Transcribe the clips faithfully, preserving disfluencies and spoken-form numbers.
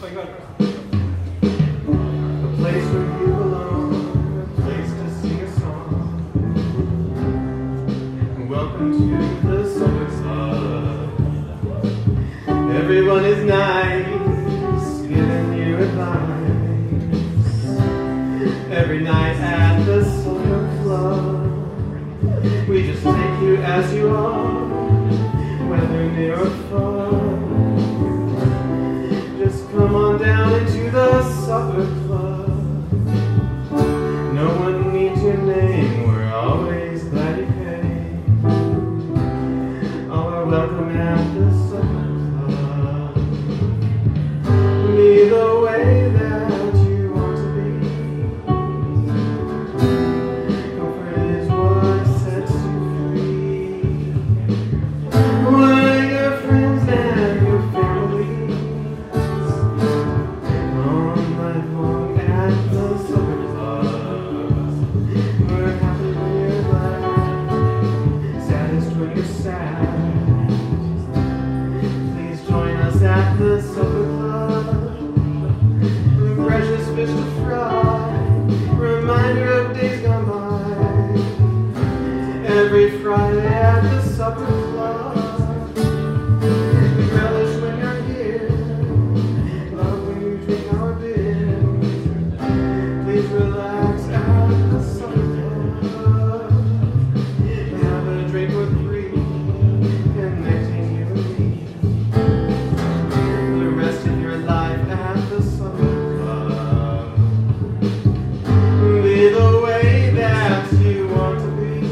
my God. A place where you belong, a place to sing a song. And welcome to the Supper Club. Everyone is nice, giving you advice. Every night at the Supper Club, we just take you as you are, whether near or far. Just come on down into the Supper Club. No one needs your name, we're always glad you came. All are welcome at the Supper Club. Be the way that you want to be. Comfort is what sets you free. We're your friends and your family. All night long at the Supper Club. We're happy when you're glad, saddest when you're sad. Please join us at the Supper Club. Precious fish to fry, reminder of days gone by. Every Friday at the Supper Club. We relish when you're here, love when you drink our beer. Please relax at the Supper Club. Have a drink or three, connecting you and me. The rest of your life at the Supper Club. Be the way that you want to be.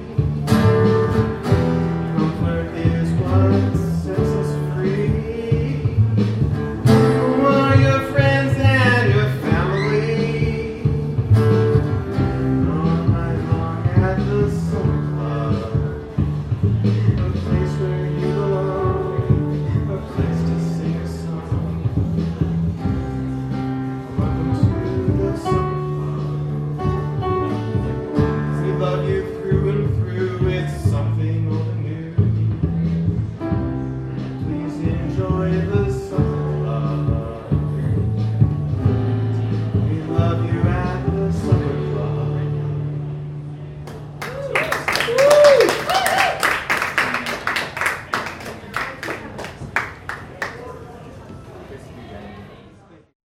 Comfort is what sets us free. We're your friends and your family. All night long at the Supper Club. A place where you belong, a place to sing a song. Welcome to the Supper Club. We love you through